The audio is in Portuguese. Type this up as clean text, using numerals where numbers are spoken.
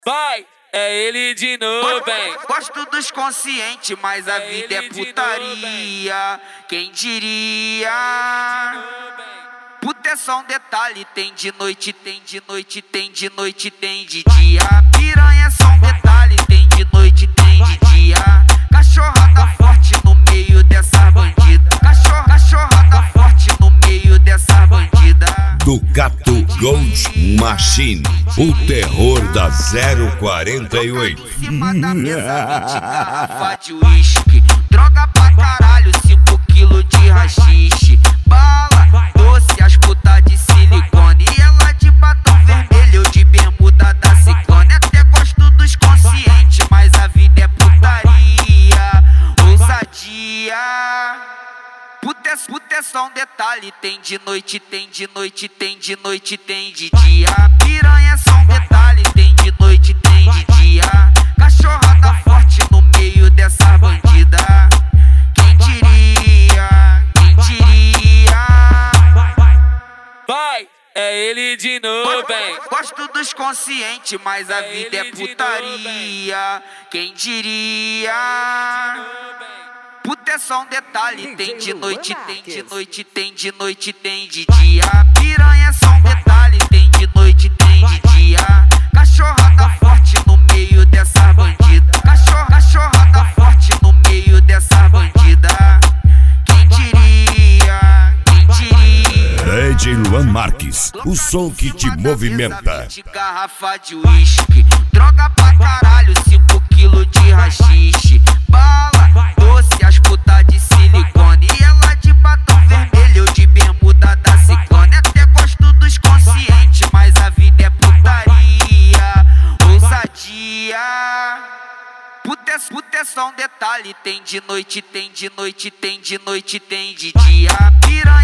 Vai, é ele de novo, hein? Gosto dos conscientes, mas a vida é putaria. Quem diria? Puta é só um detalhe, tem de noite, tem de noite, tem de noite, tem de dia. Piranha é só um detalhe, tem de noite, tem de dia. Cachorrada forte no meio dessa bandida. Cachorrada forte no meio dessa bandida. Ducato Gold Machine, o terror da 048. Em cima da mesa, 20 garrafa de uísque. Droga pra caralho, 5 quilos de rachixe. Bala, doce, as putas de silicone. E ela de batom vermelho, eu de bermuda da Ciclone. Até gosto dos conscientes, mas a vida é putaria. Ousadia. Puta é só um detalhe, tem de noite, tem de noite, tem de noite, tem de dia. Piranha é só um detalhe, tem de noite, tem de dia. Cachorrada forte no meio dessa bandida. Quem diria? Quem diria? Vai, é ele de novo, hein? Gosto dos conscientes, mas a vida é putaria. Quem diria? Puta é só um detalhe, tem de noite, tem de noite, tem de noite, tem de dia. Piranha é só um detalhe, tem de noite, tem de dia. Cachorrada forte no meio dessa bandida. Cachorrada forte no meio dessa bandida. Quem diria? Quem diria? Ed Luan Marques, o som que te movimenta. 20 garrafa de uísque. Droga pra caralho, 5 quilos de rachixe. Bala, doce, as putas de silicone. E ela de batom vermelho, eu de bermuda da Ciclone. Até gosto dos conscientes, mas a vida é putaria. Ousadia. Puta é só um detalhe, tem de noite, tem de noite, tem de noite, tem de dia. Piranha